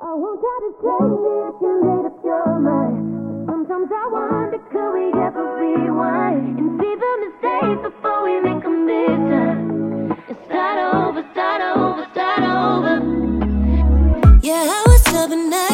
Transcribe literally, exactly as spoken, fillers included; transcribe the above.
I won't try to change it if you made up your mind. But sometimes I wonder, could we ever rewind and see the mistakes before we make them big time? And start over, start over, start over. Yeah, I was stubborn.